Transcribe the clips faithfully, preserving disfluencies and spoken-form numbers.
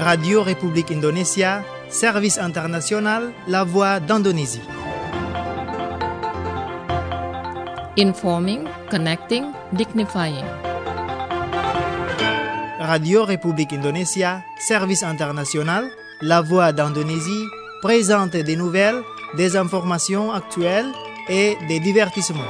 Radio République Indonésia, service international, la voix d'Indonésie. Informing, connecting, dignifying. Radio République Indonésia, service international, la voix d'Indonésie, présente des nouvelles, des informations actuelles et des divertissements.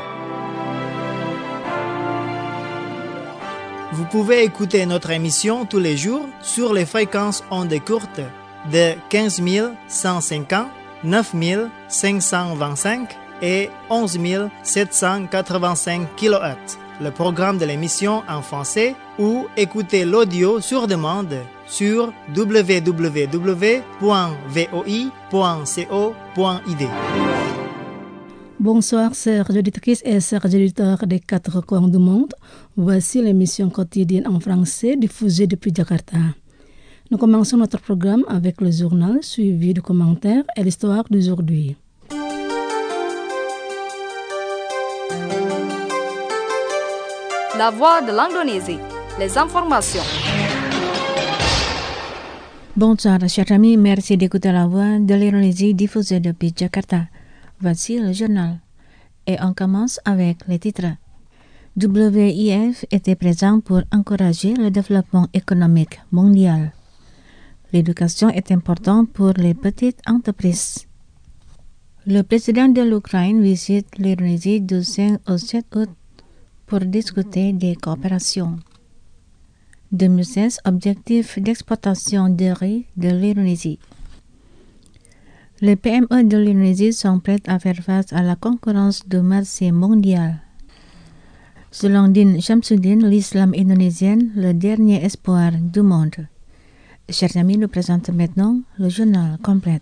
Vous pouvez écouter notre émission tous les jours sur les fréquences ondes courtes de quinze mille cent cinquante, neuf mille cinq cent vingt-cinq et onze mille sept cent quatre-vingt-cinq kilohertz. Le programme de l'émission en français ou écouter l'audio sur demande sur w w w point v o i point co point i d. Bonsoir, chers auditrices et chers auditeurs des quatre coins du monde. Voici l'émission quotidienne en français diffusée depuis Jakarta. Nous commençons notre programme avec le journal suivi de commentaires et l'histoire d'aujourd'hui. La voix de l'Indonésie, les informations. Bonsoir, chers amis, merci d'écouter la voix de l'Indonésie diffusée depuis Jakarta. Voici le journal. Et on commence avec les titres. W I F était présent pour encourager le développement économique mondial. L'éducation est importante pour les petites entreprises. Le président de l'Ukraine visite l'Indonésie du cinq au sept août pour discuter des coopérations. deux mille seize, objectif d'exportation de riz de l'Indonésie. Les P M E de l'Indonésie sont prêts à faire face à la concurrence du marché mondial. Selon Din Shamsuddin, l'islam indonésien, le dernier espoir du monde. Chers amis, nous présentons maintenant le journal complet.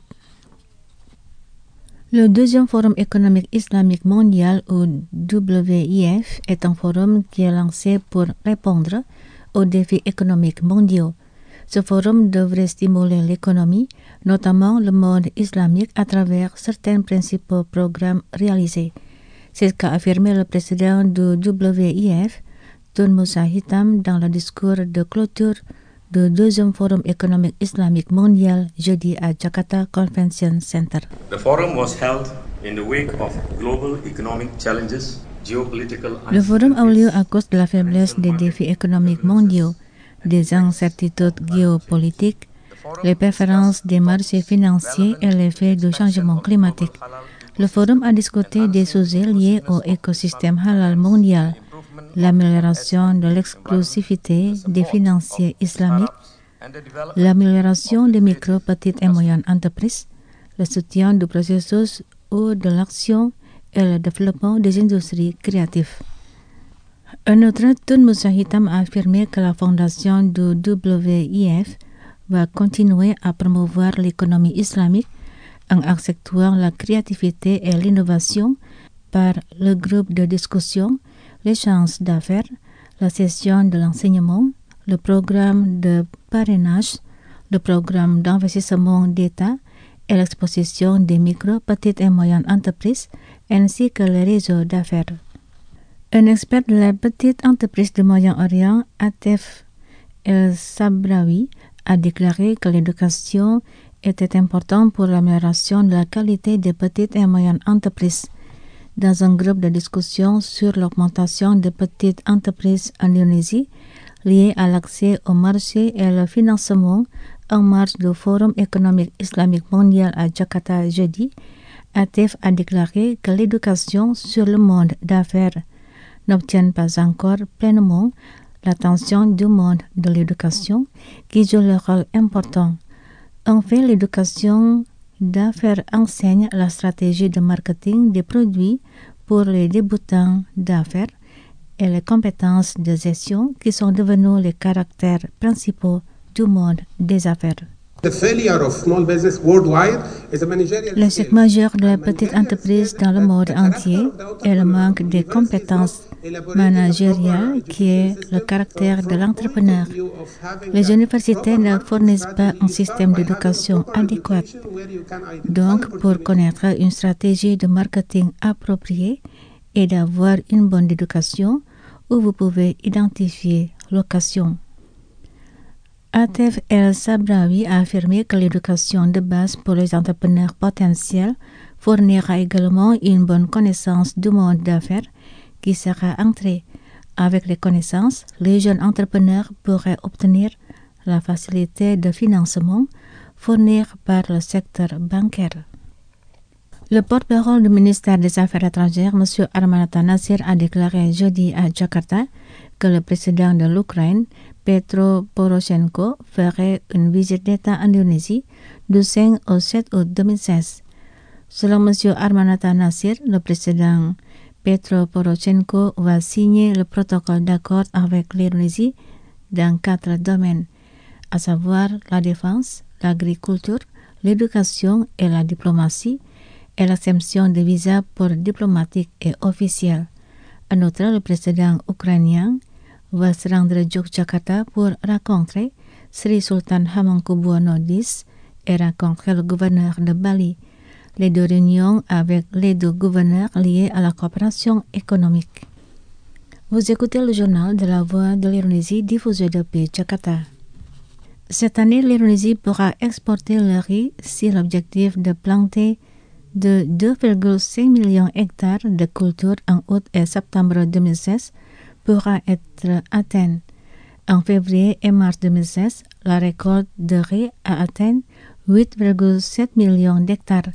Le deuxième forum économique islamique mondial, ou W I F, est un forum qui est lancé pour répondre aux défis économiques mondiaux. Ce forum devrait stimuler l'économie, notamment le monde islamique, à travers certains principaux programmes réalisés. C'est ce qu'a affirmé le président du W I F, Tun Musa Hitam, dans le discours de clôture du deuxième forum économique islamique mondial jeudi à Jakarta Convention Center. The forum was held in the wake of global economic challenges, geopolitical Le forum a eu lieu à cause de la faiblesse des défis économiques mondiaux, des incertitudes géopolitiques, les préférences des marchés financiers et l'effet du changement climatique. Le forum a discuté des sujets liés au écosystème halal mondial, l'amélioration de l'exclusivité des financiers islamiques, l'amélioration des micro, petites et moyennes entreprises, le soutien du processus ou de l'action et le développement des industries créatives. Un autre, Tun Musa Hitam, a affirmé que la fondation du W I F va continuer à promouvoir l'économie islamique en accentuant la créativité et l'innovation par le groupe de discussion, les chances d'affaires, la session de l'enseignement, le programme de parrainage, le programme d'investissement d'État et l'exposition des micro, petites et moyennes entreprises, ainsi que le réseau d'affaires. Un expert de la petite entreprise du Moyen-Orient, Atef El-Sabrawi, a déclaré que l'éducation était importante pour l'amélioration de la qualité des petites et moyennes entreprises. Dans un groupe de discussion sur l'augmentation des petites entreprises en Indonésie, liée à l'accès au marché et le financement en marge du Forum économique islamique mondial à Jakarta jeudi, Atef a déclaré que l'éducation sur le monde d'affaires n'obtient pas encore pleinement l'attention du monde de l'éducation qui joue le rôle important. En fait, l'éducation d'affaires enseigne la stratégie de marketing des produits pour les débutants d'affaires et les compétences de gestion qui sont devenues les caractères principaux du monde des affaires. L'échec majeur de la petite entreprise dans le monde entier est le manque de compétences managériales qui est le caractère de l'entrepreneur. Les universités ne fournissent pas un système d'éducation adéquat. Donc, pour connaître une stratégie de marketing appropriée et d'avoir une bonne éducation, où vous pouvez identifier l'occasion. Atef El Sabraoui a affirmé que l'éducation de base pour les entrepreneurs potentiels fournira également une bonne connaissance du monde d'affaires qui sera entrée. Avec les connaissances, les jeunes entrepreneurs pourraient obtenir la facilité de financement fournie par le secteur bancaire. Le porte-parole du ministère des Affaires étrangères, M. Armanata Nassir, a déclaré jeudi à Jakarta que le président de l'Ukraine, Petro Poroshenko, ferait une visite d'État en Indonésie du cinq au sept août deux mille seize. Selon M. Armanata Nassir, le président Petro Poroshenko va signer le protocole d'accord avec l'Indonésie dans quatre domaines, à savoir la défense, l'agriculture, l'éducation et la diplomatie, et l'exemption de visas pour diplomatiques et officiels. En outre, le président ukrainien va se rendre à Yogyakarta pour rencontrer Sri Sultan Hamengkubuwono X et rencontrer le gouverneur de Bali. Les deux réunions avec les deux gouverneurs liés à la coopération économique. Vous écoutez le journal de la Voix de l'Indonésie diffusé depuis Jakarta. Cette année, l'Indonésie pourra exporter le riz si l'objectif de planter de deux virgule cinq millions d'hectares de culture en août et septembre deux mille seize pourra être atteint. En février et mars deux mille seize, la récolte de riz a atteint huit virgule sept millions d'hectares.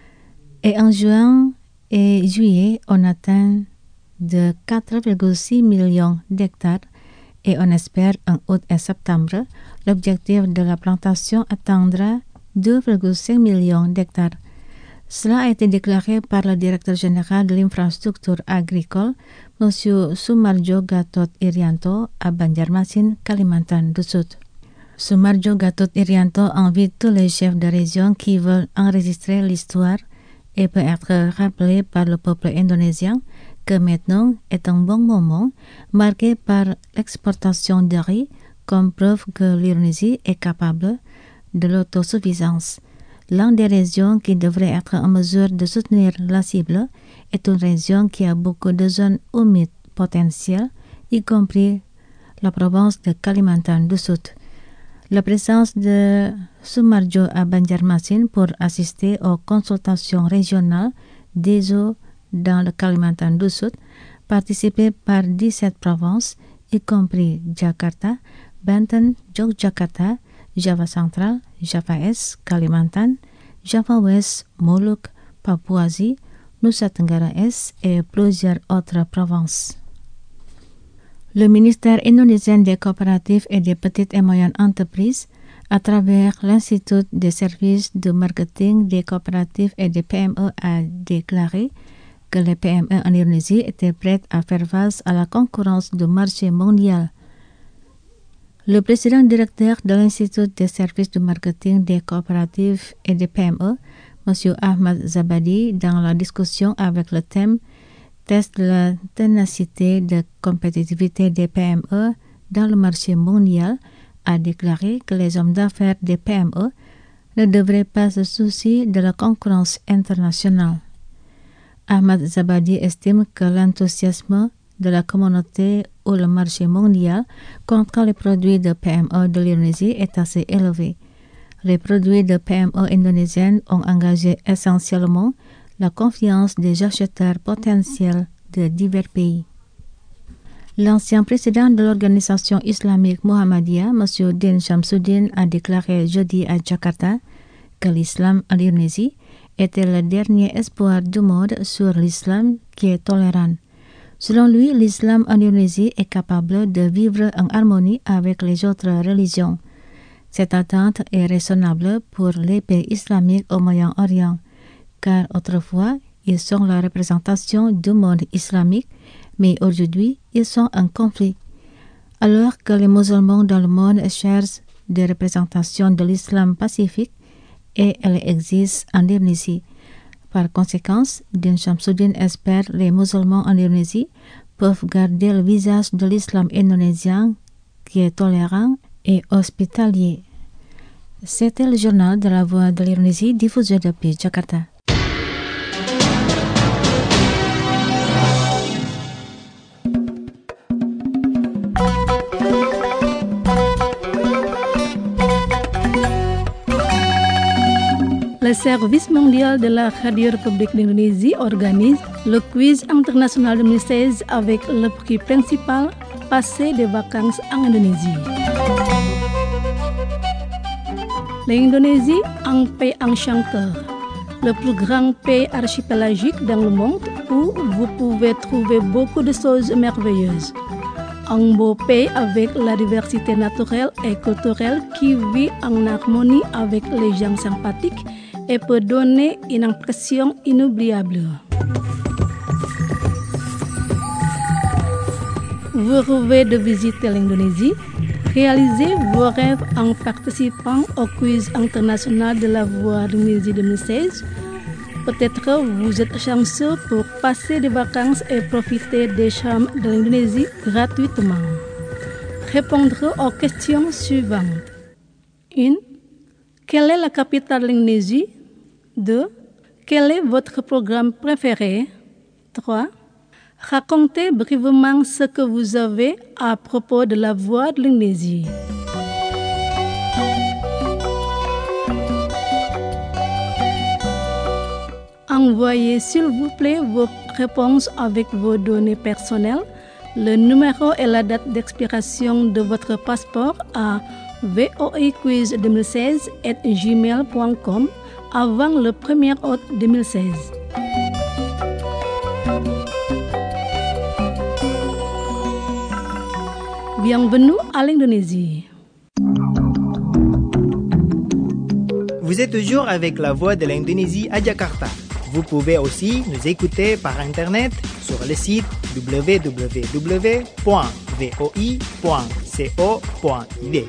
Et en juin et juillet, on atteint de quatre virgule six millions d'hectares et on espère en août et septembre, l'objectif de la plantation atteindra deux virgule cinq millions d'hectares. Cela a été déclaré par le directeur général de l'infrastructure agricole, M. Sumarjo Gatot Irianto, à Banjarmasin, Kalimantan du Sud. Sumarjo Gatot Irianto invite tous les chefs de région qui veulent enregistrer l'histoire et peut être rappelé par le peuple indonésien que maintenant est un bon moment marqué par l'exportation de riz comme preuve que l'Indonésie est capable de l'autosuffisance. L'une des régions qui devrait être en mesure de soutenir la cible est une région qui a beaucoup de zones humides potentielles, y compris la province de Kalimantan du Sud. La présence de Sumarjo à Banjarmasin pour assister aux consultations régionales des eaux dans le Kalimantan du Sud, participée par dix-sept provinces, y compris Jakarta, Banten, Yogyakarta, Java Central, Java Est, Kalimantan, Java Ouest, Molucca, Papouasie, Nusa Tenggara Est et plusieurs autres provinces. Le ministère indonésien des coopératives et des petites et moyennes entreprises, à travers l'Institut des services de marketing des coopératives et des P M E, a déclaré que les P M E en Indonésie étaient prêtes à faire face à la concurrence du marché mondial. Le président directeur de l'Institut des services de marketing des coopératives et des P M E, M. Ahmad Zabadi, dans la discussion avec le thème « Test de la ténacité de compétitivité des P M E dans le marché mondial », a déclaré que les hommes d'affaires des P M E ne devraient pas se soucier de la concurrence internationale. Ahmad Zabadi estime que l'enthousiasme de la communauté ou le marché mondial contre les produits de P M E de l'Indonésie est assez élevé. Les produits de P M E indonésiennes ont engagé essentiellement la confiance des acheteurs potentiels de divers pays. L'ancien président de l'organisation islamique Muhammadiyah, M. Din Shamsuddin, a déclaré jeudi à Jakarta que l'islam en Indonésie était le dernier espoir du monde sur l'islam qui est tolérant. Selon lui, l'islam en Indonésie est capable de vivre en harmonie avec les autres religions. Cette attente est raisonnable pour les pays islamiques au Moyen-Orient, car autrefois, ils sont la représentation du monde islamique, mais aujourd'hui, ils sont en conflit. Alors que les musulmans dans le monde cherchent des représentations de l'islam pacifique, et elle existe en Indonésie. Par conséquent, Din Shamsuddin espère que les musulmans en Indonésie peuvent garder le visage de l'islam indonésien qui est tolérant et hospitalier. C'était le journal de la Voix de l'Indonésie diffusé depuis Jakarta. Le Service mondial de la Radio-République d'Indonésie organise le quiz international deux mille seize avec le prix principal Passer des vacances en Indonésie. L'Indonésie, un pays enchanteur, le plus grand pays archipélagique dans le monde où vous pouvez trouver beaucoup de choses merveilleuses. Un beau pays avec la diversité naturelle et culturelle qui vit en harmonie avec les gens sympathiques et peut donner une impression inoubliable. Vous rêvez de visiter l'Indonésie? Réalisez vos rêves en participant au quiz international de la voix d'Indonésie deux mille seize. Peut-être vous êtes chanceux pour passer des vacances et profiter des charmes de l'Indonésie gratuitement. Répondre aux questions suivantes. un. Quelle est la capitale de l'Indonésie? deux. Quel est votre programme préféré? trois. Racontez brièvement ce que vous avez à propos de la voix de l'Indonésie. Envoyez s'il vous plaît vos réponses avec vos données personnelles, le numéro et la date d'expiration de votre passeport à voiquiz deux mille seize arobase gmail point com avant le premier août deux mille seize. Bienvenue à l'Indonésie. Vous êtes toujours avec la voix de l'Indonésie à Jakarta. Vous pouvez aussi nous écouter par Internet sur le site w w w point voi point co point i d.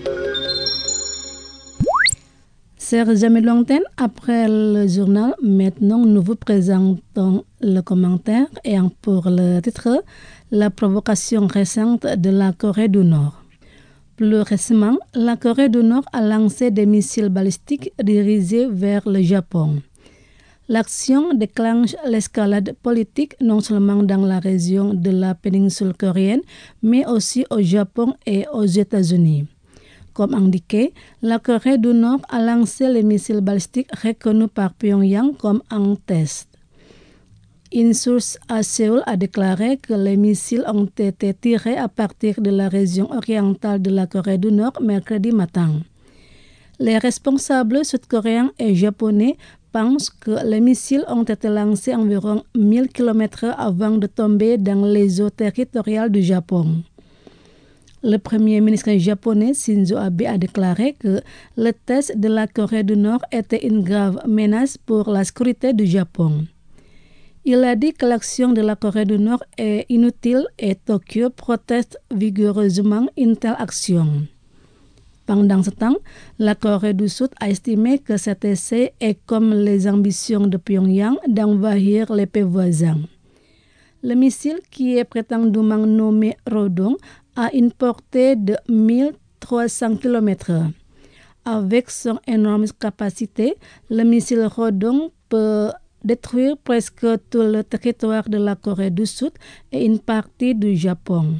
Chers amis de l'antenne, après le journal, maintenant nous vous présentons le commentaire et pour le titre, la provocation récente de la Corée du Nord. Plus récemment, la Corée du Nord a lancé des missiles balistiques dirigés vers le Japon. L'action déclenche l'escalade politique non seulement dans la région de la péninsule coréenne, mais aussi au Japon et aux États-Unis. Comme indiqué, la Corée du Nord a lancé les missiles balistiques reconnus par Pyongyang comme un test. Une source à Séoul a déclaré que les missiles ont été tirés à partir de la région orientale de la Corée du Nord mercredi matin. Les responsables sud-coréens et japonais pensent que les missiles ont été lancés environ mille kilomètres avant de tomber dans les eaux territoriales du Japon. Le premier ministre japonais Shinzo Abe a déclaré que le test de la Corée du Nord était une grave menace pour la sécurité du Japon. Il a dit que l'action de la Corée du Nord est inutile et Tokyo proteste vigoureusement une telle action. Pendant ce temps, la Corée du Sud a estimé que cet essai est comme les ambitions de Pyongyang d'envahir les pays voisins. Le missile, qui est prétendument nommé Rodong, a une portée de mille trois cents kilomètres. Avec son énorme capacité, le missile Rodong peut détruire presque tout le territoire de la Corée du Sud et une partie du Japon.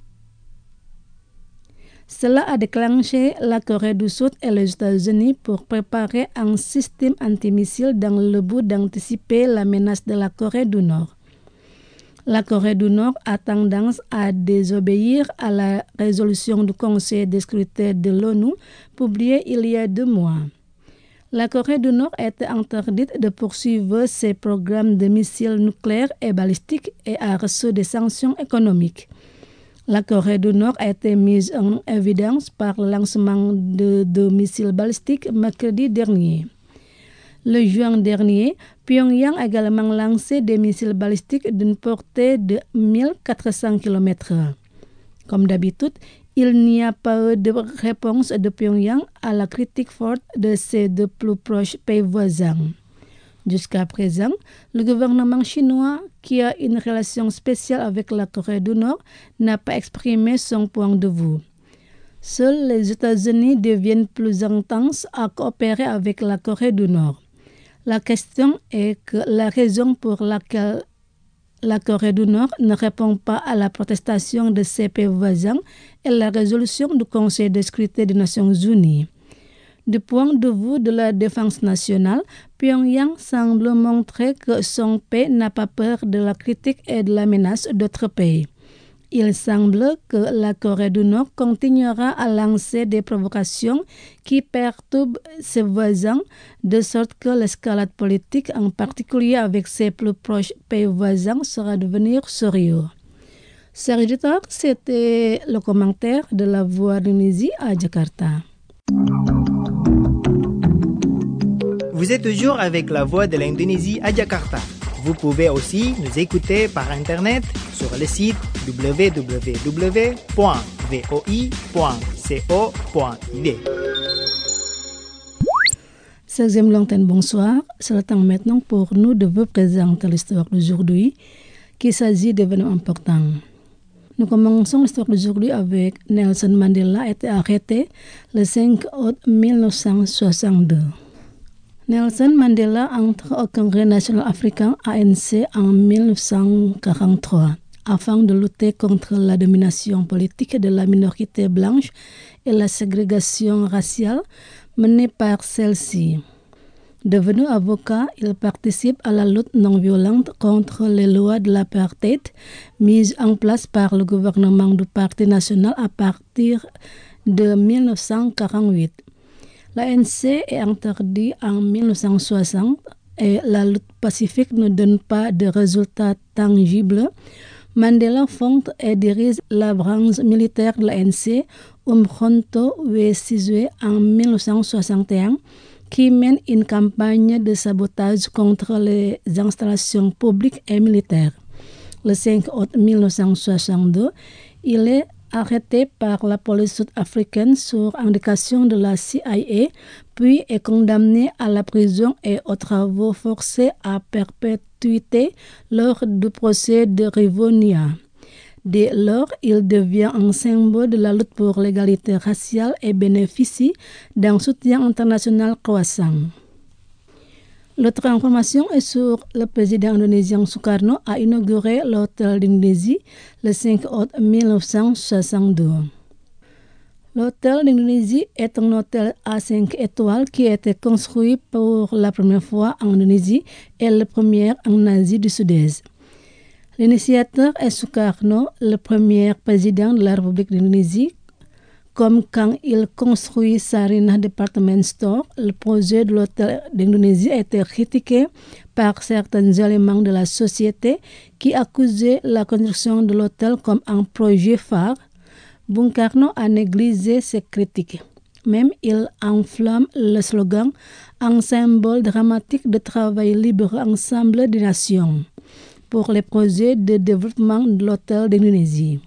Cela a déclenché la Corée du Sud et les États-Unis pour préparer un système antimissile dans le but d'anticiper la menace de la Corée du Nord. La Corée du Nord a tendance à désobéir à la résolution du Conseil de sécurité de l'ONU publiée il y a deux mois. La Corée du Nord est interdite de poursuivre ses programmes de missiles nucléaires et balistiques et a reçu des sanctions économiques. La Corée du Nord a été mise en évidence par le lancement de deux missiles balistiques mercredi dernier. Le juin dernier, Pyongyang a également lancé des missiles balistiques d'une portée de mille quatre cents kilomètres. Comme d'habitude, il n'y a pas eu de réponse de Pyongyang à la critique forte de ses deux plus proches pays voisins. Jusqu'à présent, le gouvernement chinois, qui a une relation spéciale avec la Corée du Nord, n'a pas exprimé son point de vue. Seuls les États-Unis deviennent plus intenses à coopérer avec la Corée du Nord. La question est que la raison pour laquelle la Corée du Nord ne répond pas à la protestation de ses pays voisins est la résolution du Conseil de sécurité des Nations Unies. Du point de vue de la défense nationale, Pyongyang semble montrer que son pays n'a pas peur de la critique et de la menace d'autres pays. Il semble que la Corée du Nord continuera à lancer des provocations qui perturbent ses voisins, de sorte que l'escalade politique, en particulier avec ses plus proches pays voisins, sera devenir sérieux. Chers auditeurs, c'était le commentaire de la Voix d'Indonésie à Jakarta. Vous êtes toujours avec la Voix de l'Indonésie à Jakarta. Vous pouvez aussi nous écouter par Internet sur le site w w w point v o i point co point i d. Seizième Longtemps, bonsoir. C'est le temps maintenant pour nous de vous présenter l'histoire d'aujourd'hui, qu'il s'agit d'événements importants. Nous commençons l'histoire d'aujourd'hui avec Nelson Mandela a été arrêté le cinq août mille neuf cent soixante-deux. Nelson Mandela entre au Congrès national africain A N C en mille neuf cent quarante-trois afin de lutter contre la domination politique de la minorité blanche et la ségrégation raciale menée par celle-ci. Devenu avocat, il participe à la lutte non violente contre les lois de l'apartheid mises en place par le gouvernement du Parti national à partir de mille neuf cent quarante-huit. L'A N C est interdit en mille neuf cent soixante et la lutte pacifique ne donne pas de résultats tangibles. Mandela fonde et dirige la branche militaire de l'A N C, Umkhonto we Sizwe, en mille neuf cent soixante et un, qui mène une campagne de sabotage contre les installations publiques et militaires. Le cinq août mille neuf cent soixante-deux, il est arrêté par la police sud-africaine sur indication de la C I A, puis est condamné à la prison et aux travaux forcés à perpétuité lors du procès de Rivonia. Dès lors, il devient un symbole de la lutte pour l'égalité raciale et bénéficie d'un soutien international croissant. L'autre information est sur le président indonésien Sukarno a inauguré l'hôtel d'Indonésie le cinq août mille neuf cent soixante-deux. L'hôtel d'Indonésie est un hôtel à cinq étoiles qui a été construit pour la première fois en Indonésie et le premier en Asie du Sud-Est. L'initiateur est Sukarno, le premier président de la République d'Indonésie. Comme quand il construit Sarinah Department Store, le projet de l'hôtel d'Indonésie a été critiqué par certains éléments de la société qui accusaient la construction de l'hôtel comme un projet phare. Bung Karno a négligé ces critiques. Même il enflamme le slogan « Un symbole dramatique de travail libre ensemble des nations » pour les projets de développement de l'hôtel d'Indonésie.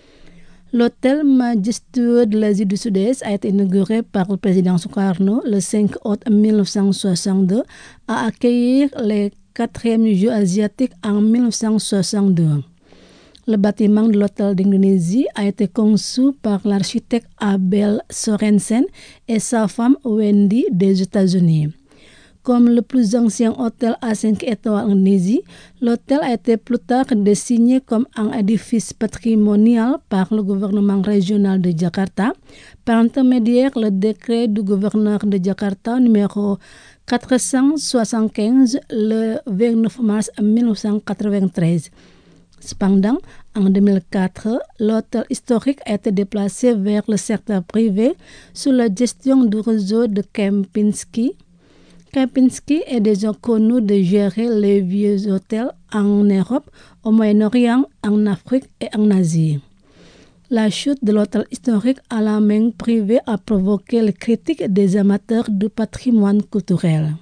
L'hôtel majestueux de l'Asie du Sud-Est a été inauguré par le président Sukarno le cinq août mille neuf cent soixante-deux à accueillir les quatrièmes Jeux asiatiques en mille neuf cent soixante-deux. Le bâtiment de l'hôtel d'Indonésie a été conçu par l'architecte Abel Sorensen et sa femme Wendy des États-Unis. Comme le plus ancien hôtel à cinq étoiles en Indonésie, l'hôtel a été plus tard désigné comme un édifice patrimonial par le gouvernement régional de Jakarta, par intermédiaire le décret du gouverneur de Jakarta numéro quatre cent soixante-quinze le vingt-neuf mars mille neuf cent quatre-vingt-treize. Cependant, en deux mille quatre, l'hôtel historique a été déplacé vers le secteur privé sous la gestion du réseau de Kempinski. Kempinski est déjà connu de gérer les vieux hôtels en Europe, au Moyen-Orient, en Afrique et en Asie. La chute de l'hôtel historique à la main privée a provoqué les critiques des amateurs du patrimoine culturel.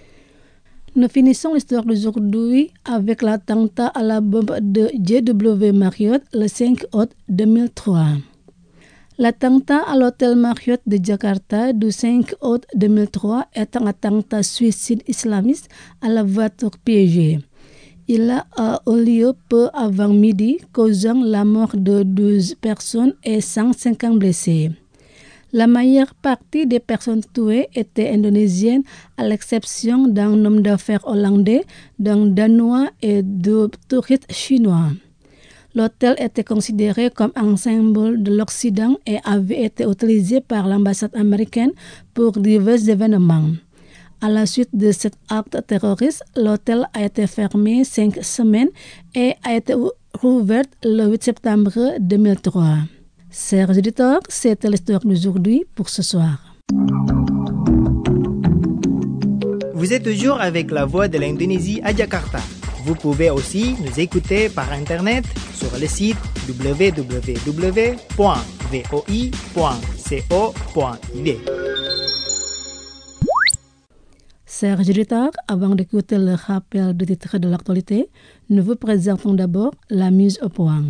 Nous finissons l'histoire d'aujourd'hui avec l'attentat à la bombe de J W Marriott le cinq août deux mille trois. L'attentat à l'hôtel Marriott de Jakarta du cinq août deux mille trois est un attentat suicide islamiste à la voiture piégée. Il a eu lieu peu avant midi, causant la mort de douze personnes et cent cinquante blessés. La majeure partie des personnes tuées étaient indonésiennes, à l'exception d'un homme d'affaires hollandais, d'un Danois et de touristes chinois. L'hôtel était considéré comme un symbole de l'Occident et avait été utilisé par l'ambassade américaine pour divers événements. À la suite de cet acte terroriste, l'hôtel a été fermé cinq semaines et a été rouvert le huit septembre deux mille trois. Chers auditeurs, c'était l'histoire d'aujourd'hui pour ce soir. Vous êtes toujours avec la voix de l'Indonésie à Jakarta. Vous pouvez aussi nous écouter par Internet sur le site w w w point v o i point co point i d. Chers auditeurs, avant d'écouter le rappel de titres de l'actualité, nous vous présentons d'abord la mise au point.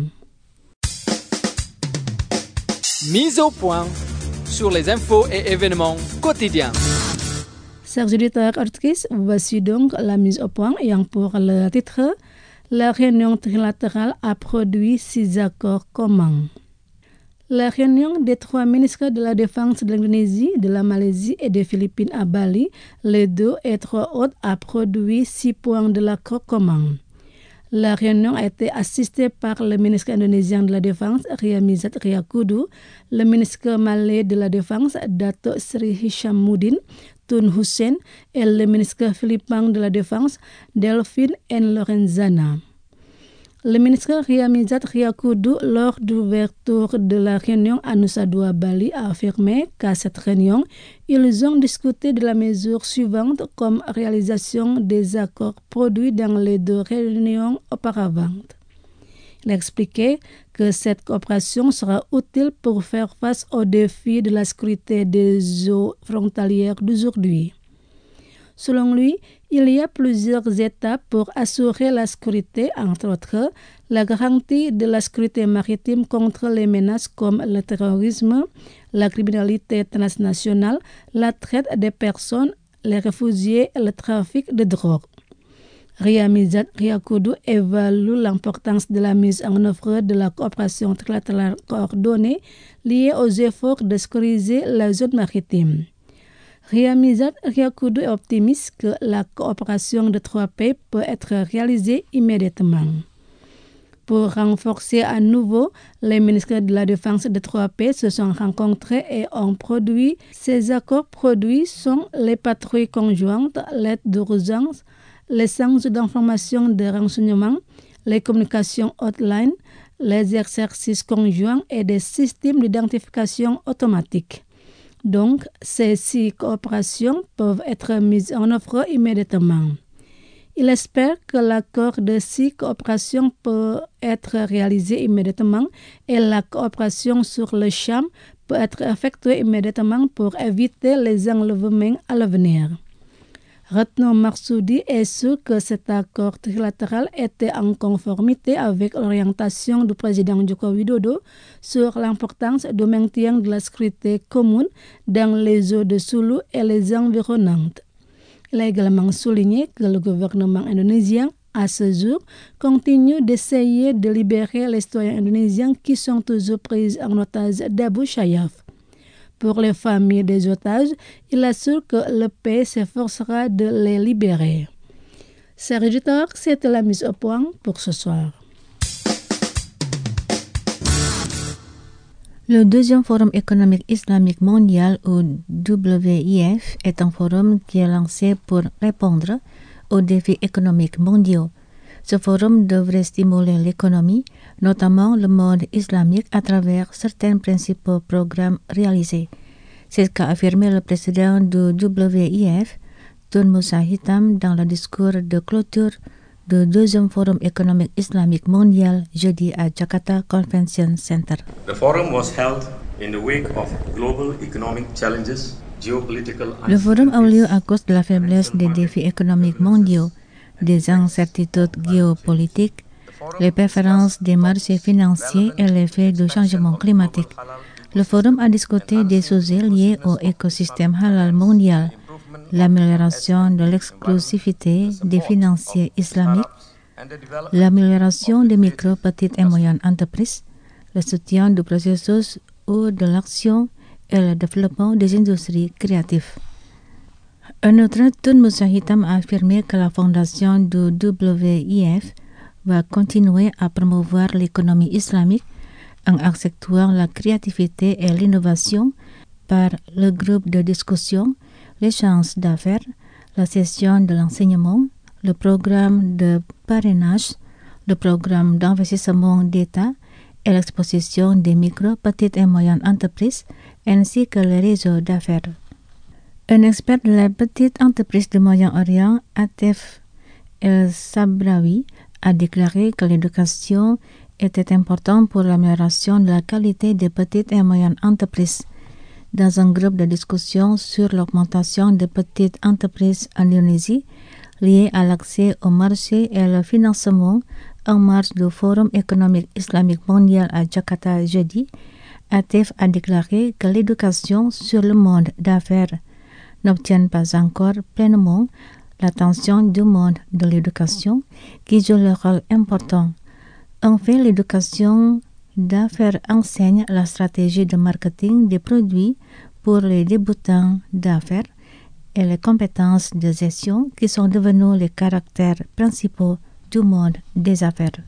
Mise au point sur les infos et événements quotidiens. Chers auditeurs auditrices, voici donc la mise au point ayant pour le titre « La réunion trilatérale a produit six accords communs ». La réunion des trois ministres de la Défense de l'Indonésie, de la Malaisie et des Philippines à Bali, les deux et trois autres, a produit six points de l'accord commun. La réunion a été assistée par le ministre indonésien de la Défense, Riyamizat Riyakudu, le ministre malais de la Défense, Dato Sri Hishamuddin Tun Hussein, et le ministre philippin de la Défense, Delphine N. Lorenzana. Le ministre Riyamizat Riyakudu, lors de l'ouverture de la réunion à Nusa Dua Bali, a affirmé qu'à cette réunion, ils ont discuté de la mesure suivante comme réalisation des accords produits dans les deux réunions aupaраvantes. Il a expliqué que cette coopération sera utile pour faire face aux défis de la sécurité des eaux frontalières d'aujourd'hui. Selon lui, il y a plusieurs étapes pour assurer la sécurité, entre autres, la garantie de la sécurité maritime contre les menaces comme le terrorisme, la criminalité transnationale, la traite des personnes, les réfugiés et le trafic de drogue. Riyamizat Riyakudu évalue l'importance de la mise en œuvre de la coopération trilatérale coordonnée liée aux efforts de sécuriser la zone maritime. Riyamizat Riyakudu est optimiste que la coopération de trois pays peut être réalisée immédiatement. Pour renforcer à nouveau, les ministres de la Défense de trois pays se sont rencontrés et ont produit. Ces accords produits sont les patrouilles conjointes, l'aide d'urgence, les centres d'information de renseignement, les communications hotline, les exercices conjoints et des systèmes d'identification automatique. Donc, ces six coopérations peuvent être mises en œuvre immédiatement. Il espère que l'accord de six coopérations peut être réalisé immédiatement et la coopération sur le champ peut être effectuée immédiatement pour éviter les enlèvements à l'avenir. Retno Marsudi est sûr que cet accord trilatéral était en conformité avec l'orientation du président Joko Widodo sur l'importance du maintien de la sécurité commune dans les eaux de Sulu et les environnantes. Il a également souligné que le gouvernement indonésien, à ce jour, continue d'essayer de libérer les citoyens indonésiens qui sont toujours pris en otage d'Abu Sayyaf. Pour les familles des otages, il assure que le pays s'efforcera de les libérer. Chers auditeurs, c'était la mise au point pour ce soir. Le deuxième Forum économique islamique mondial, ou W I F, est un forum qui est lancé pour répondre aux défis économiques mondiaux. Ce forum devrait stimuler l'économie, notamment le monde islamique, à travers certains principaux programmes réalisés. C'est ce qu'a affirmé le président du W I F, Tun Musa Hitam, dans le discours de clôture du deuxième Forum économique islamique mondial jeudi à Jakarta Convention Center. The forum was held in the wake of global economic challenges, geopolitical Le forum a eu lieu à cause de la faiblesse des défis économiques mondiaux, des incertitudes géopolitiques, les préférences des marchés financiers et l'effet du changement climatique. Le forum a discuté des sujets liés au écosystème halal mondial, l'amélioration de l'exclusivité des financiers islamiques, l'amélioration des micro, petites et moyennes entreprises, le soutien du processus ou de l'action et le développement des industries créatives. Un autre, Tun Musa Hitam a affirmé que la fondation du W I F va continuer à promouvoir l'économie islamique en accentuant la créativité et l'innovation par le groupe de discussion, l'échange d'affaires, la session de l'enseignement, le programme de parrainage, le programme d'investissement d'État et l'exposition des micro, petites et moyennes entreprises, ainsi que le réseau d'affaires. Un expert de la petite entreprise du Moyen-Orient, Atef El-Sabraoui, a déclaré que l'éducation était importante pour l'amélioration de la qualité des petites et moyennes entreprises. Dans un groupe de discussion sur l'augmentation des petites entreprises en Indonésie, lié à l'accès au marché et le financement en marge du Forum économique islamique mondial à Jakarta jeudi, Atef a déclaré que l'éducation sur le monde d'affaires n'obtient pas encore pleinement l'attention du monde de l'éducation qui joue le rôle important. En fait, l'éducation d'affaires enseigne la stratégie de marketing des produits pour les débutants d'affaires et les compétences de gestion qui sont devenues les caractères principaux du monde des affaires.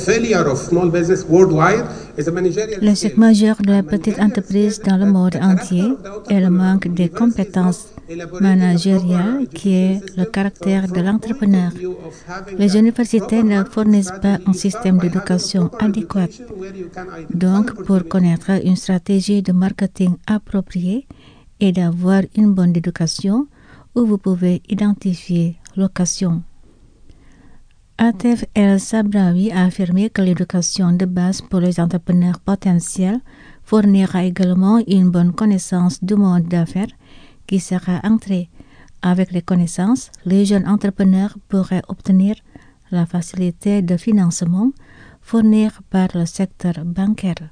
L'échec majeur de la petite entreprise dans le monde entier est le manque de compétences managériales qui est le caractère de l'entrepreneur. Les universités ne fournissent pas un système d'éducation adéquat. Donc, pour connaître une stratégie de marketing appropriée et d'avoir une bonne éducation, où vous pouvez identifier l'occasion. Atef El-Sabraoui a affirmé que l'éducation de base pour les entrepreneurs potentiels fournira également une bonne connaissance du monde d'affaires qui sera entrée. Avec les connaissances, les jeunes entrepreneurs pourraient obtenir la facilité de financement fournie par le secteur bancaire.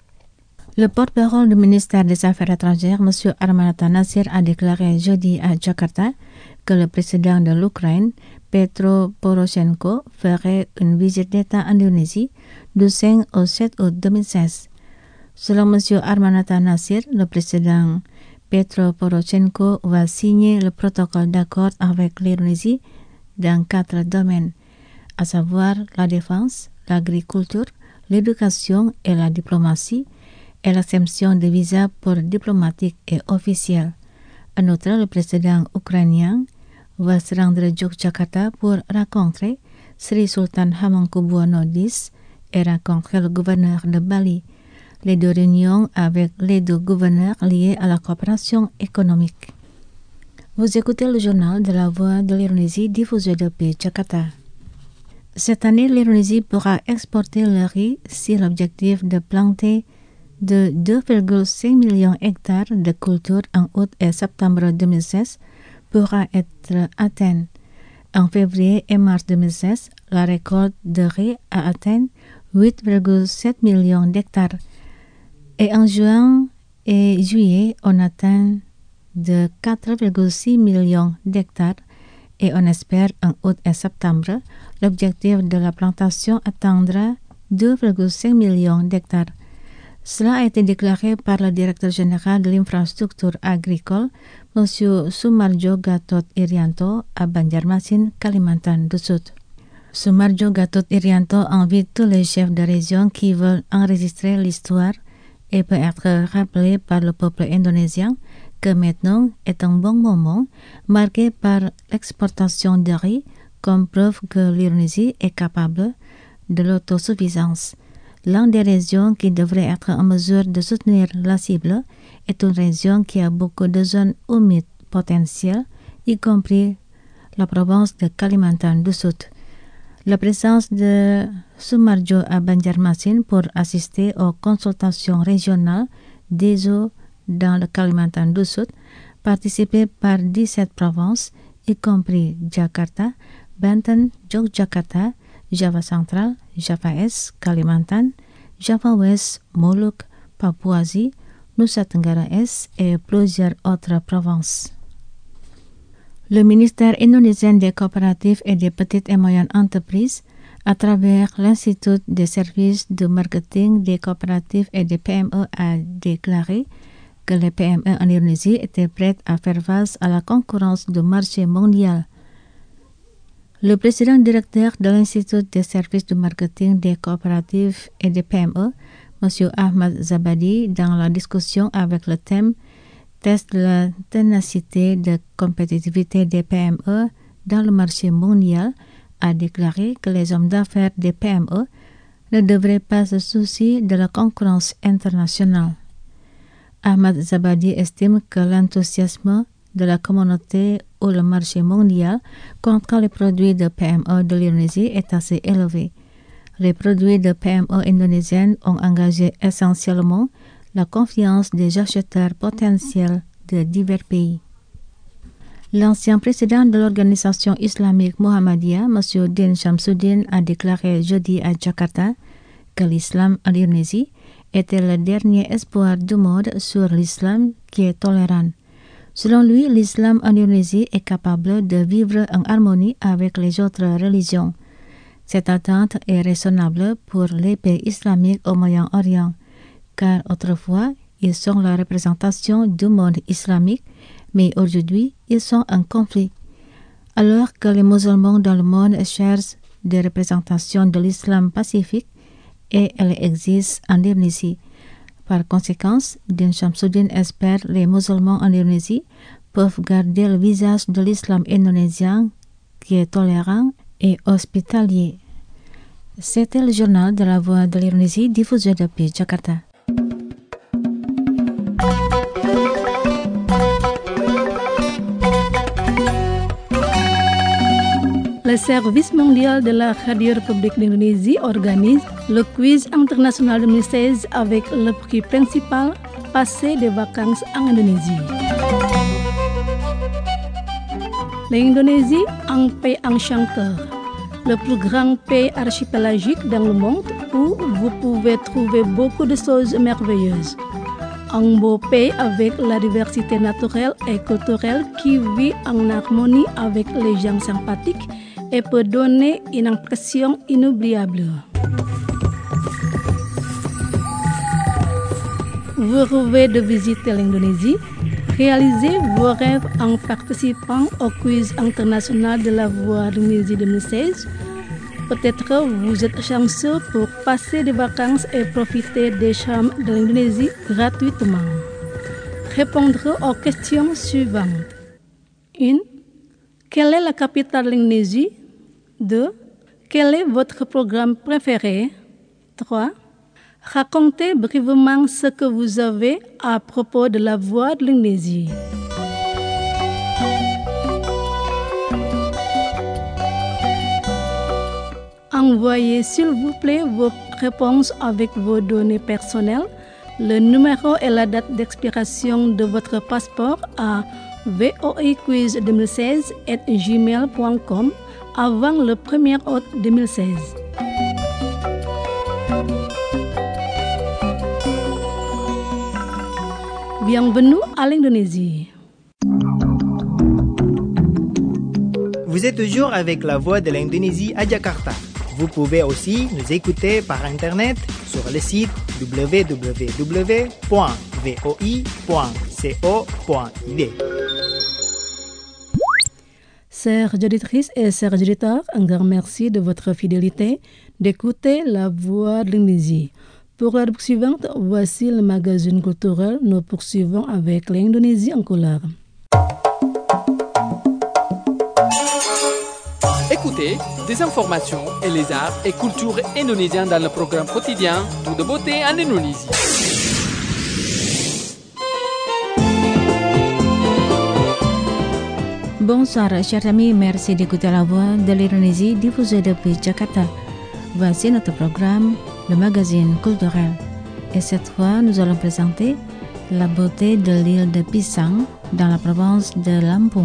Le porte-parole du ministère des Affaires étrangères, M. Armanata Nasir, a déclaré jeudi à Jakarta que le président de l'Ukraine, Petro Poroshenko, ferait une visite d'État en Indonésie du cinq au sept août deux mille seize. Selon M. Armanata Nasir, le président Petro Poroshenko va signer le protocole d'accord avec l'Indonésie dans quatre domaines, à savoir la défense, l'agriculture, l'éducation et la diplomatie, et l'exemption de visas pour diplomatiques et officiels. En outre, le président ukrainien va se rendre à Yogyakarta pour rencontrer Sri Sultan Hamengkubuwono X et rencontrer le gouverneur de Bali. Les deux réunions avec les deux gouverneurs liées à la coopération économique. Vous écoutez le journal de la Voix de l'Indonésie diffusé depuis Jakarta. Cette année, l'Indonésie pourra exporter le riz si l'objectif de planter de deux virgule cinq millions d'hectares de culture en août et septembre deux mille seize pourra être atteint. En février et mars deux mille seize, la récolte de riz a atteint huit virgule sept millions d'hectares. Et en juin et juillet, on atteint de quatre virgule six millions d'hectares et on espère en août et septembre, l'objectif de la plantation atteindra deux virgule cinq millions d'hectares. Cela a été déclaré par le directeur général de l'infrastructure agricole, M. Sumarjo Gatot Irianto, à Banjarmasin, Kalimantan du Sud. Sumarjo Gatot Irianto invite tous les chefs de région qui veulent enregistrer l'histoire et peut être rappelé par le peuple indonésien que maintenant est un bon moment marqué par l'exportation de riz comme preuve que l'Indonésie est capable de l'autosuffisance. L'une des régions qui devrait être en mesure de soutenir la cible est une région qui a beaucoup de zones humides potentielles, y compris la province de Kalimantan du Sud. La présence de Sumarjo à Banjarmasin pour assister aux consultations régionales des eaux dans le Kalimantan du Sud, participée par dix-sept provinces, y compris Jakarta, Banten, Yogyakarta, Java Central, Java Est, Kalimantan, Java West, Molucca, Papouasie, Nusa Tenggara Est et plusieurs autres provinces. Le ministère indonésien des coopératives et des petites et moyennes entreprises, à travers l'Institut des services de marketing des coopératives et des P M E, a déclaré que les P M E en Indonésie étaient prêtes à faire face à la concurrence du marché mondial. Le président directeur de l'Institut des services de marketing des coopératives et des P M E, M. Ahmad Zabadi, dans la discussion avec le thème « Test la ténacité de compétitivité des P M E dans le marché mondial », a déclaré que les hommes d'affaires des P M E ne devraient pas se soucier de la concurrence internationale. Ahmad Zabadi estime que l'enthousiasme de la communauté ou le marché mondial contre les produits de P M E de l'Indonésie est assez élevé. Les produits de P M E indonésiennes ont engagé essentiellement la confiance des acheteurs potentiels de divers pays. L'ancien président de l'organisation islamique Muhammadiyah, M. Din Shamsuddin, a déclaré jeudi à Jakarta que l'islam en Indonésie était le dernier espoir du monde sur l'islam qui est tolérant. Selon lui, l'islam en Indonésie est capable de vivre en harmonie avec les autres religions. Cette attente est raisonnable pour les pays islamiques au Moyen-Orient, car autrefois, ils sont la représentation du monde islamique, mais aujourd'hui, ils sont en conflit. Alors que les musulmans dans le monde cherchent des représentations de l'islam pacifique, et elles existent en Indonésie. Par conséquent, Din Shamsuddin espère que les musulmans en Indonésie peuvent garder le visage de l'islam indonésien qui est tolérant et hospitalier. C'était le journal de la Voix de l'Indonésie diffusé depuis Jakarta. Le service mondial de la Radio République d'Indonésie organise le quiz international deux mille seize avec le prix principal Passer des vacances en Indonésie. L'Indonésie, un pays enchanteur, le plus grand pays archipélagique dans le monde où vous pouvez trouver beaucoup de choses merveilleuses. Un beau pays avec la diversité naturelle et culturelle qui vit en harmonie avec les gens sympathiques et peut donner une impression inoubliable. Vous rêvez de visiter l'Indonésie? Réalisez vos rêves en participant au quiz international de la Voix de l'Indonésie deux mille seize. Peut-être vous êtes chanceux pour passer des vacances et profiter des charmes de l'Indonésie gratuitement. Répondre aux questions suivantes. un. Quelle est la capitale de l'Indonésie? deux. Quel est votre programme préféré? trois. Racontez brièvement ce que vous avez à propos de la Voix de l'Indonésie. Envoyez s'il vous plaît vos réponses avec vos données personnelles, le numéro et la date d'expiration de votre passeport à voiquiz deux mille seize arobase gmail point com avant le premier août deux mille seize. Bienvenue à l'Indonésie. Vous êtes toujours avec la Voix de l'Indonésie à Jakarta. Vous pouvez aussi nous écouter par Internet sur le site w w w point voi point co point i d. Chères auditrices et chers auditeurs, un grand merci de votre fidélité d'écouter la Voix de l'Indonésie. Pour la rubrique suivante, voici le magazine culturel. Nous poursuivons avec l'Indonésie en couleur. Écoutez des informations et les arts et cultures indonésiens dans le programme quotidien Tout de beauté en Indonésie. Bonsoir chers amis, merci d'écouter la Voix de l'Indonésie diffusée depuis Jakarta. Voici notre programme, le magazine culturel. Et cette fois, nous allons présenter la beauté de l'île de Pisang dans la province de Lampung.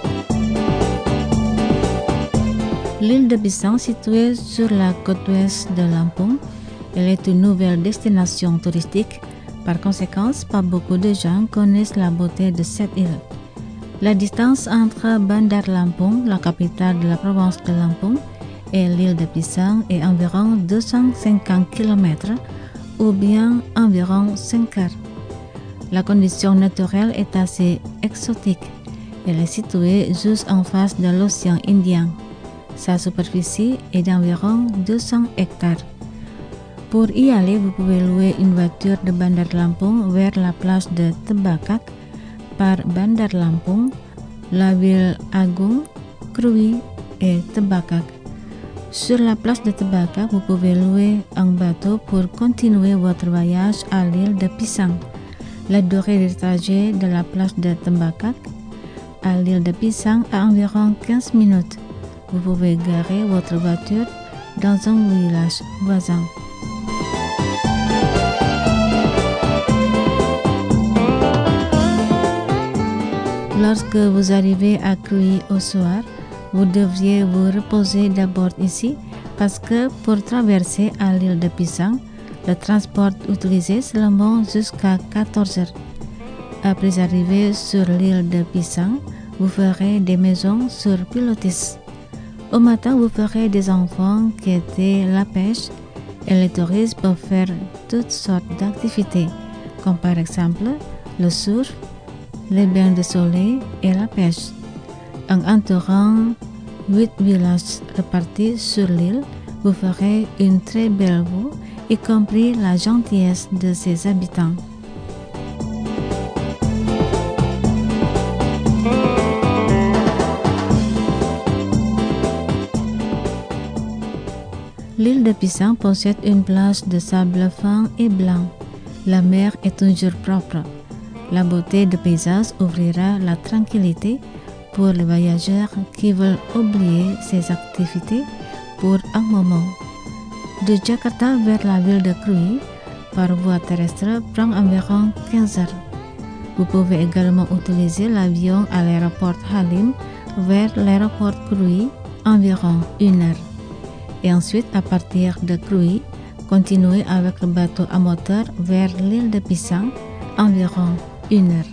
L'île de Pisang, située sur la côte ouest de Lampung, elle est une nouvelle destination touristique. Par conséquent, pas beaucoup de gens connaissent la beauté de cette île. La distance entre Bandar Lampung, la capitale de la province de Lampung, et l'île de Pisang est environ deux cent cinquante kilomètres ou bien environ cinq heures. La condition naturelle est assez exotique. Elle est située juste en face de l'océan Indien. Sa superficie est d'environ deux cents hectares. Pour y aller, vous pouvez louer une voiture de Bandar Lampung vers la plage de Tebakak par Bandar Lampung, la ville Agung, Krui et Tebakak. Sur la plage de Tebakak, vous pouvez louer un bateau pour continuer votre voyage à l'île de Pisang. La durée du trajet de la plage de Tebakak à l'île de Pisang a environ quinze minutes. Vous pouvez garer votre voiture dans un village voisin. Lorsque vous arrivez à Krui au soir, vous devriez vous reposer d'abord ici parce que pour traverser à l'île de Pisang, le transport utilisé seulement jusqu'à quatorze heures. Après arriver sur l'île de Pisang, vous ferez des maisons sur pilotis. Au matin, vous ferez des enfants qui étaient la pêche et les touristes peuvent faire toutes sortes d'activités, comme par exemple le surf, les bains de soleil et la pêche. En entourant huit villages répartis sur l'île, vous ferez une très belle vue, y compris la gentillesse de ses habitants. L'île de Pisang possède une plage de sable fin et blanc. La mer est toujours propre. La beauté du paysage ouvrira la tranquillité pour les voyageurs qui veulent oublier ces activités pour un moment. De Jakarta vers la ville de Krui, par voie terrestre, prend environ quinze heures. Vous pouvez également utiliser l'avion à l'aéroport Halim vers l'aéroport Krui, environ une heure. Et ensuite, à partir de Krui, continuez avec le bateau à moteur vers l'île de Pisang, environ une heure.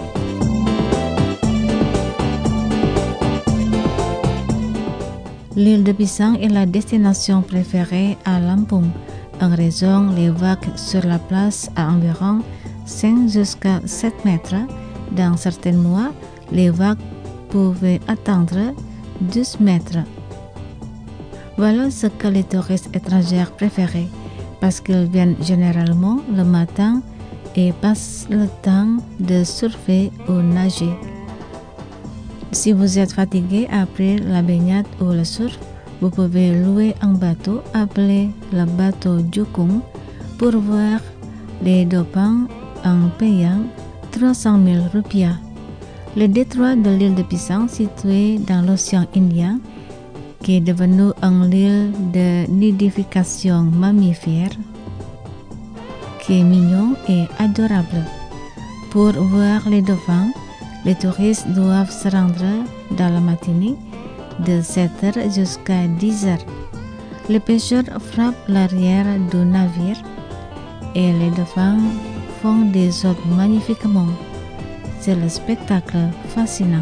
L'île de Pisang est la destination préférée à Lampung, en raison des vagues sur la plage à environ cinq jusqu'à sept mètres. Dans certains mois, les vagues pouvaient atteindre douze mètres. Voilà ce que les touristes étrangers préfèrent, parce qu'ils viennent généralement le matin et passent le temps de surfer ou nager. Si vous êtes fatigué après la baignade ou le surf, vous pouvez louer un bateau appelé le bateau Jukung pour voir les dauphins en payant trois cent mille rupiah. Le détroit de l'île de Pisang, situé dans l'océan Indien, qui est devenu une île de nidification mammifère, qui est mignon et adorable. Pour voir les dauphins, les touristes doivent se rendre dans la matinée de sept heures jusqu'à dix heures. Les pêcheurs frappent l'arrière du navire et les dauphins font des sauts magnifiquement. C'est le spectacle fascinant.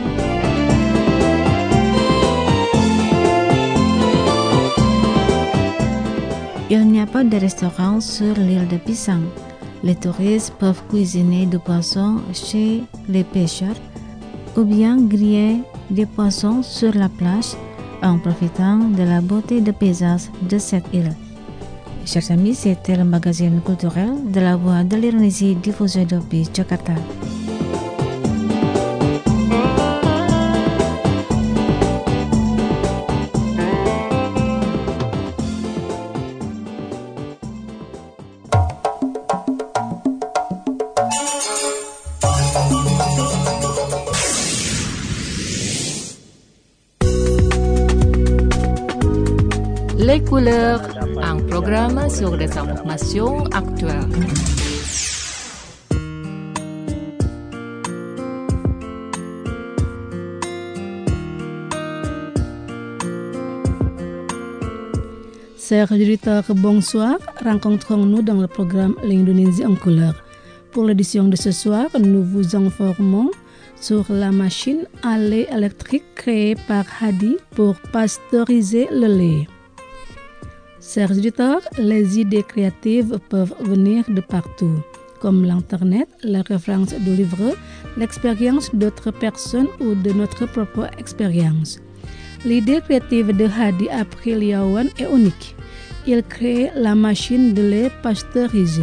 Il n'y a pas de restaurant sur l'île de Pisang. Les touristes peuvent cuisiner du poisson chez les pêcheurs ou bien griller des poissons sur la plage en profitant de la beauté de paysage de cette île. Chers amis, c'était le magazine culturel de la Voix de l'Indonésie diffusé depuis Jakarta. Les couleurs, un programme sur les informations actuelles. Chers auditeurs, bonsoir. Rencontrons-nous dans le programme L'Indonésie en couleur. Pour l'édition de ce soir, nous vous informons sur la machine à lait électrique créée par Hadi pour pasteuriser le lait. Chers auditeurs, les idées créatives peuvent venir de partout, comme l'Internet, la référence de livres, l'expérience d'autres personnes ou de notre propre expérience. L'idée créative de Hadi Apriliawan est unique. Il crée la machine de lait pasteurisé.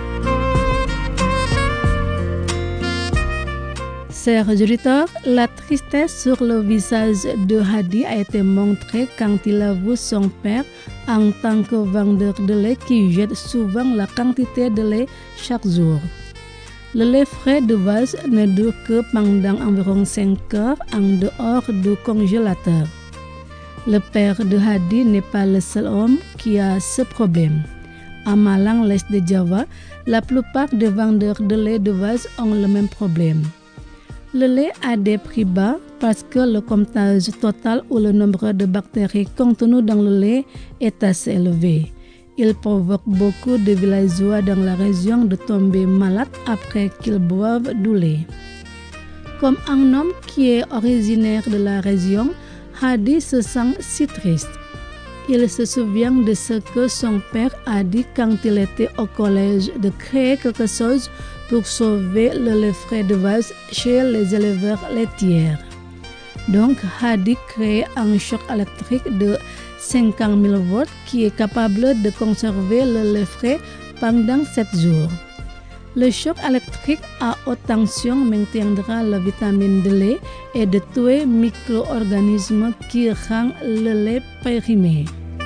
Chers auditeurs, la tristesse sur le visage de Hadi a été montrée quand il avoue son père en tant que vendeur de lait qui jette souvent la quantité de lait chaque jour. Le lait frais de base ne dure que pendant environ cinq heures en dehors du congélateur. Le père de Hadi n'est pas le seul homme qui a ce problème. À Malang, l'est de Java, la plupart des vendeurs de lait de base ont le même problème. Le lait a des prix bas parce que le comptage total ou le nombre de bactéries contenues dans le lait est assez élevé. Il provoque beaucoup de villageois dans la région de tomber malades après qu'ils boivent du lait. Comme un homme qui est originaire de la région, Hadi se sent si triste. Il se souvient de ce que son père a dit quand il était au collège de créer quelque chose pour sauver le lait frais de base chez les éleveurs laitiers. Donc, Hadi crée un choc électrique de cinquante mille volts qui est capable de conserver le lait frais pendant sept jours. Le choc électrique à haute tension maintiendra la vitamine de lait et de tuer micro-organismes qui rendent le lait périmé.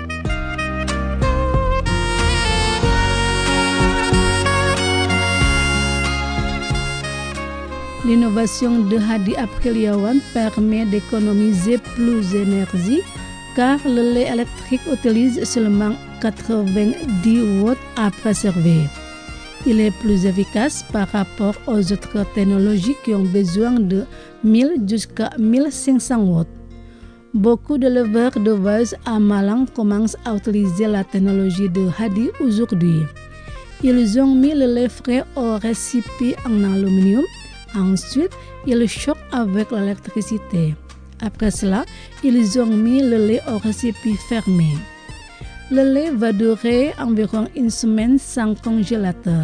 L'innovation de Hadi Apriliawan permet d'économiser plus d'énergie car le lait électrique utilise seulement quatre-vingt-dix watts à préserver. Il est plus efficace par rapport aux autres technologies qui ont besoin de mille jusqu'à mille cinq cents watts. Beaucoup d'éleveurs de vaches à Malang commencent à utiliser la technologie de Hadi aujourd'hui. Ils ont mis le lait frais au récipient en aluminium. Ensuite, ils choquent avec l'électricité. Après cela, ils ont mis le lait au récipient fermé. Le lait va durer environ une semaine sans congélateur.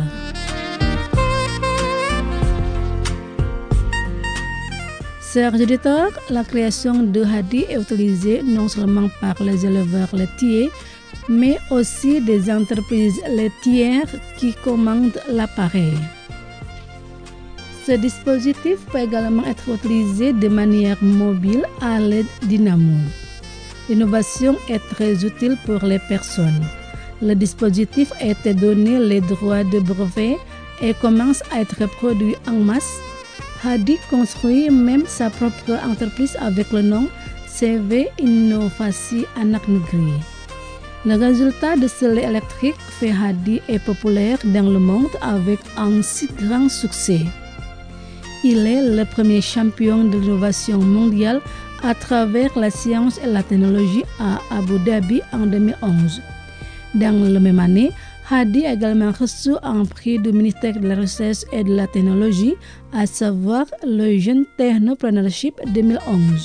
Chers auditeurs, la création de Hadi est utilisée non seulement par les éleveurs laitiers, mais aussi des entreprises laitières qui commandent l'appareil. Ce dispositif peut également être utilisé de manière mobile à l'aide dynamo. L'innovation est très utile pour les personnes. Le dispositif a été donné les droits de brevet et commence à être produit en masse. Hadi construit même sa propre entreprise avec le nom C V Innovasi Anak Negeri. Le résultat de ce lait électrique fait Hadi est populaire dans le monde avec un si grand succès. Il est le premier champion de l'innovation mondiale à travers la science et la technologie à Abu Dhabi en deux mille onze. Dans la même année, Hadi a également reçu un prix du ministère de la Recherche et de la Technologie, à savoir le Jeune Technopreneurship deux mille onze.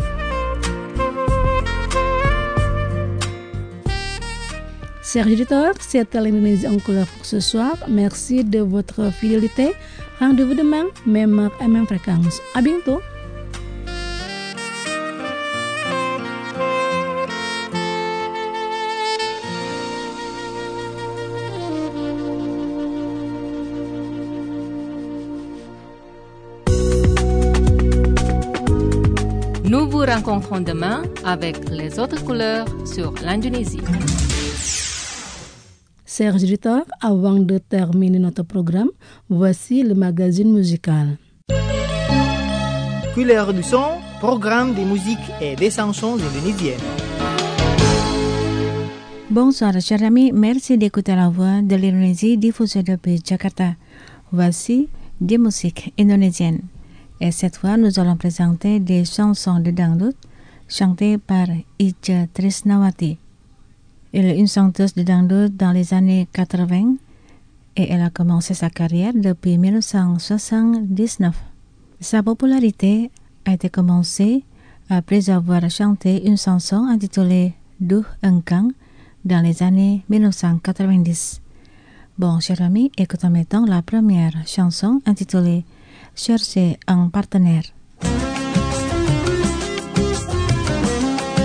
Chers auditeurs, c'était l'Indonésie en couleur pour ce soir. Merci de votre fidélité. Rendez-vous demain, même heure et même fréquence. À bientôt. Nous vous rencontrons demain avec les autres couleurs sur l'Indonésie. Chers auditeurs, avant de terminer notre programme, voici le magazine musical. Couleur du son, programme de musique et des chansons indonésiennes. Bonsoir chers amis, merci d'écouter la voix de l'Indonésie diffusée depuis Jakarta. Voici des musiques indonésiennes. Et cette fois, nous allons présenter des chansons de dangdut chantées par Ica Trisnawati. Elle est une chanteuse de dangdut dans les années quatre-vingts et elle a commencé sa carrière depuis mille neuf cent soixante-dix-neuf. Sa popularité a été commencée après avoir chanté une chanson intitulée Duh Engkang dans les années mille neuf cent quatre-vingt-dix. Bon, chers amis, écoutons maintenant la première chanson intitulée Chercher un partenaire.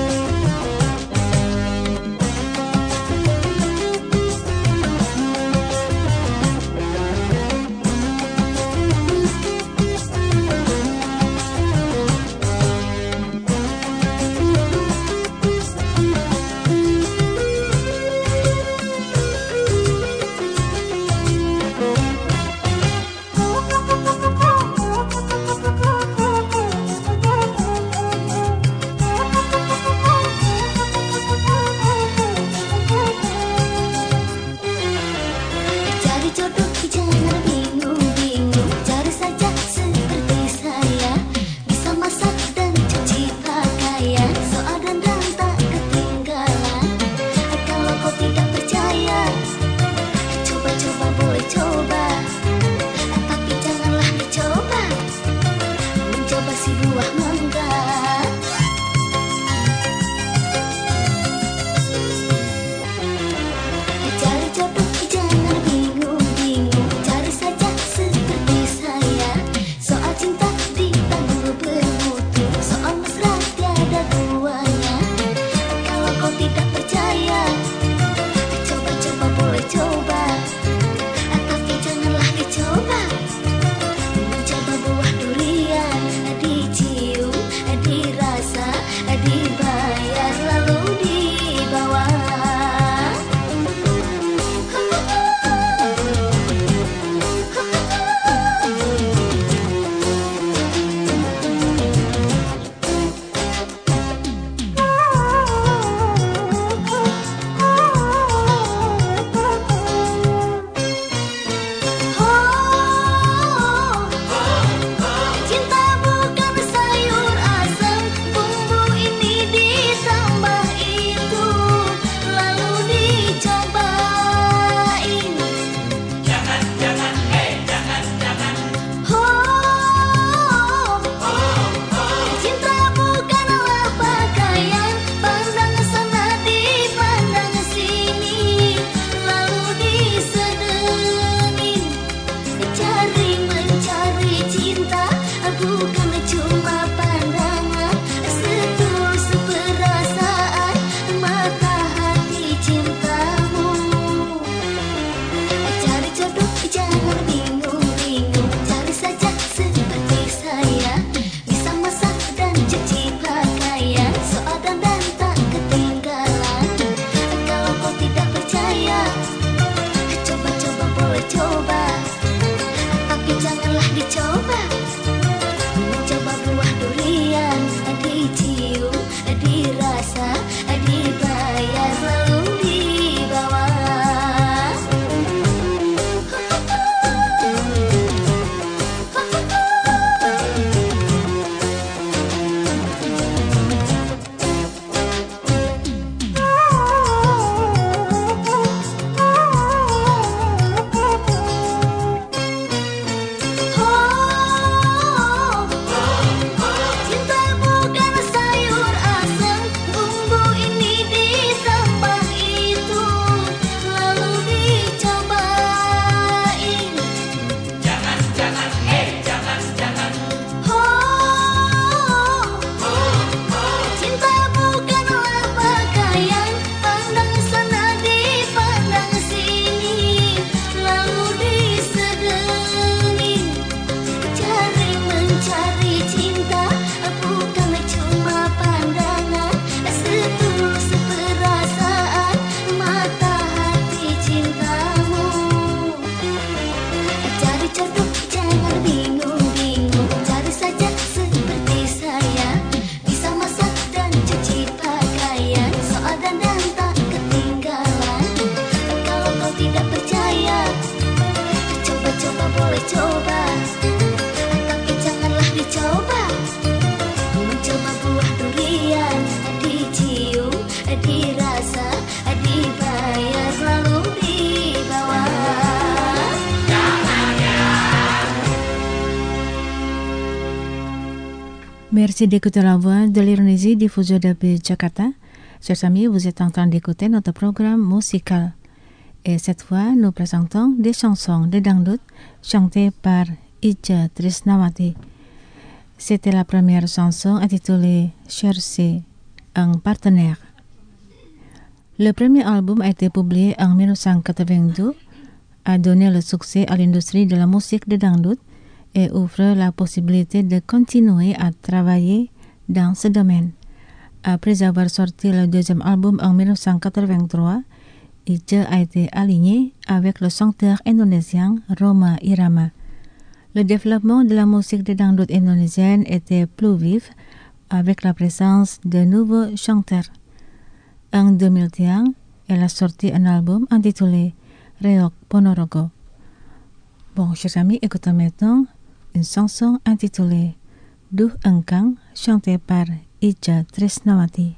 Merci d'écouter la voix de l'Indonésie diffusée depuis Jakarta. Chers amis, vous êtes en train d'écouter notre programme musical. Et cette fois, nous présentons des chansons de dangdut chantées par Itje Trisnawati. C'était la première chanson intitulée Chercher un partenaire. Le premier album a été publié en mille neuf cent quatre-vingt-deux, a donné le succès à l'industrie de la musique de dangdut et ouvre la possibilité de continuer à travailler dans ce domaine. Après avoir sorti le deuxième album en mille neuf cent quatre-vingt-trois, Itje a été aligné avec le chanteur indonésien Rhoma Irama. Le développement de la musique de dangdut indonésienne était plus vif avec la présence de nouveaux chanteurs. En deux mille un, elle a sorti un album intitulé Reok Ponorogo. Bon, chers amis, écoutons maintenant une chanson intitulée Duh Engkang, chantée par Itje Trisnawati.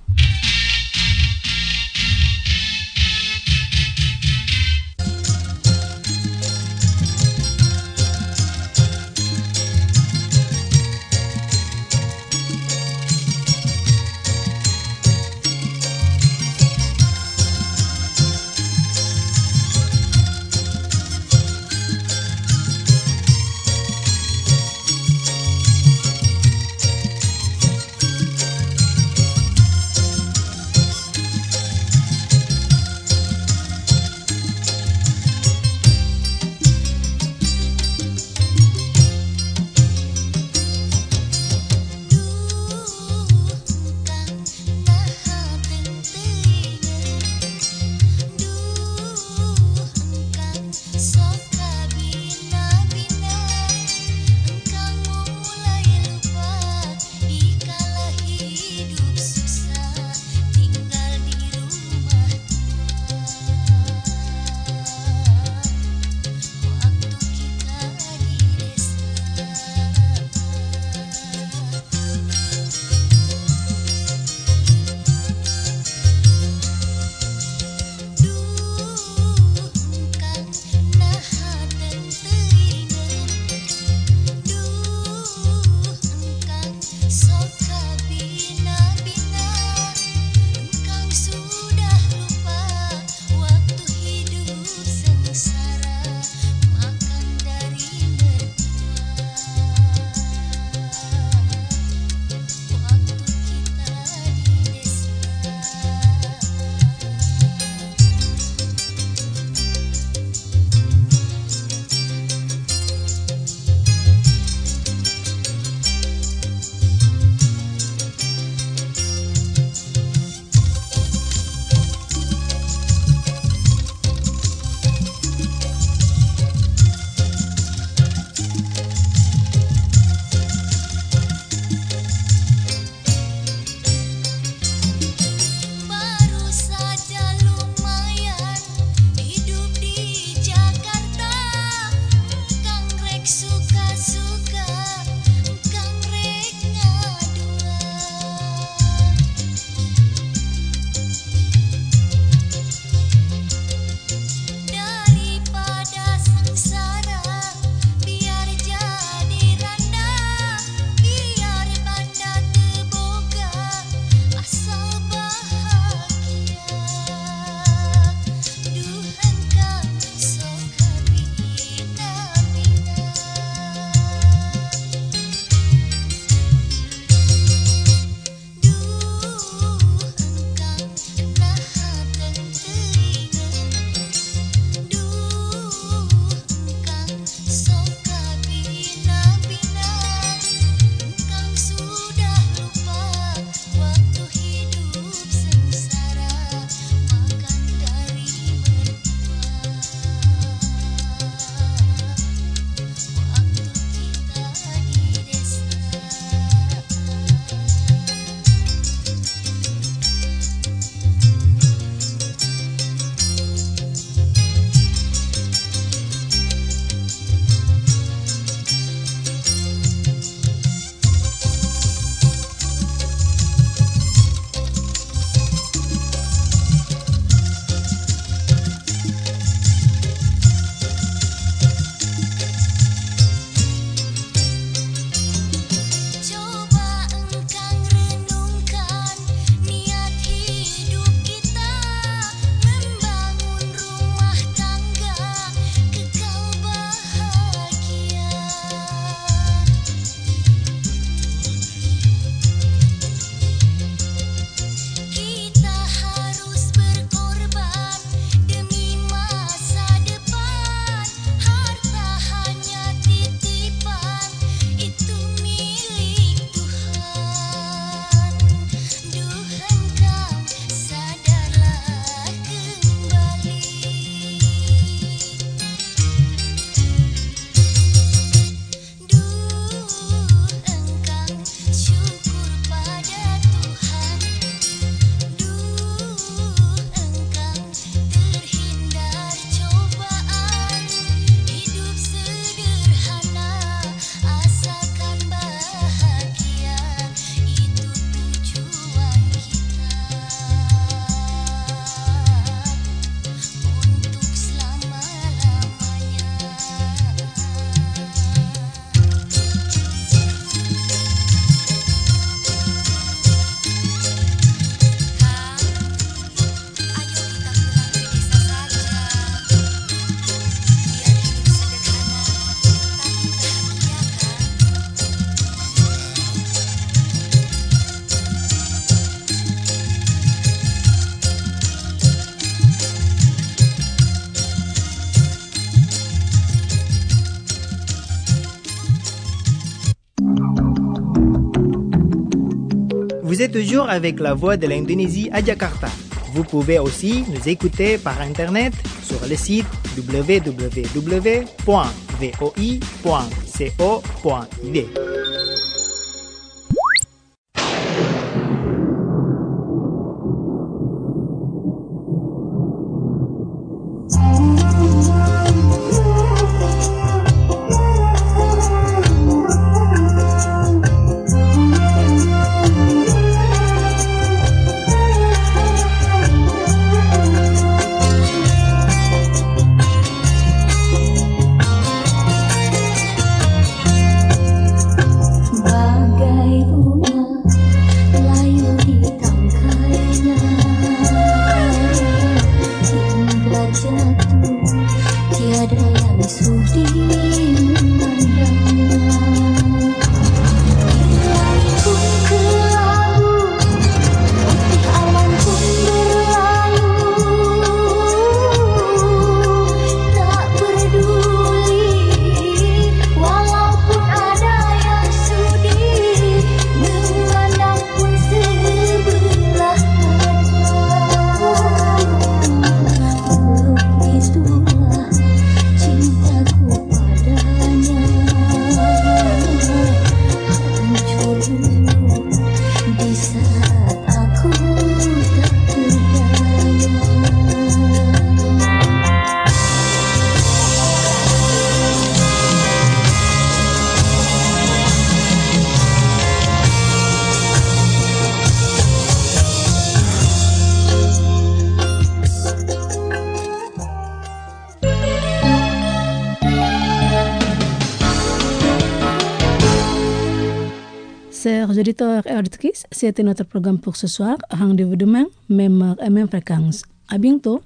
Vous êtes toujours avec la voix de l'Indonésie à Jakarta. Vous pouvez aussi nous écouter par Internet sur le site w w w point v o i point co point i d. Chers auditeurs et auditrices, c'était notre programme pour ce soir. Rendez-vous demain, même heure et même fréquence. À bientôt.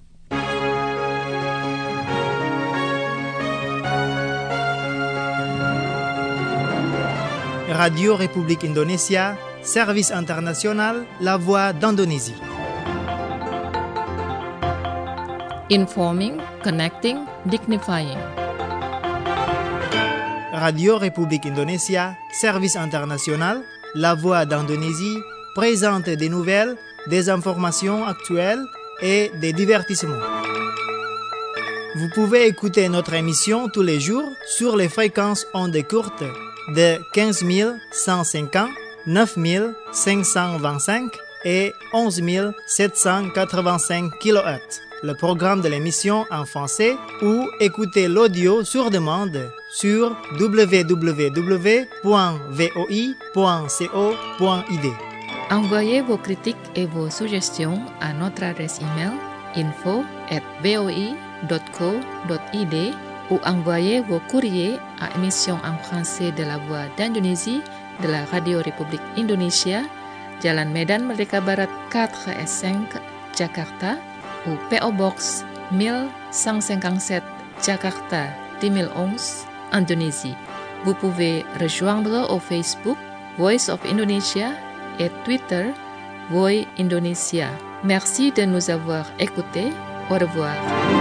Radio République Indonésia, service international, la voix d'Indonésie. Informing, connecting, dignifying. Radio République Indonésia, service international, la voix d'Indonésie, présente des nouvelles, des informations actuelles et des divertissements. Vous pouvez écouter notre émission tous les jours sur les fréquences ondes courtes de quinze mille cent cinquante, neuf mille cinq cent vingt-cinq et onze mille sept cent quatre-vingt-cinq kilohertz. Le programme de l'émission en français ou écoutez l'audio sur demande sur w w w point v o i point co point i d. Envoyez vos critiques et vos suggestions à notre adresse email info at v o i dot co dot i d ou envoyez vos courriers à émission en français de la Voix d'Indonésie de la Radio République Indonésia, Jalan Medan Merdeka Barat quatre et cinq, Jakarta, ou P O Box mille cent cinquante-sept, Jakarta deux mille onze, Indonésie. Vous pouvez rejoindre au Facebook Voice of Indonesia et Twitter Voice Indonesia. Merci de nous avoir écoutés. Au revoir.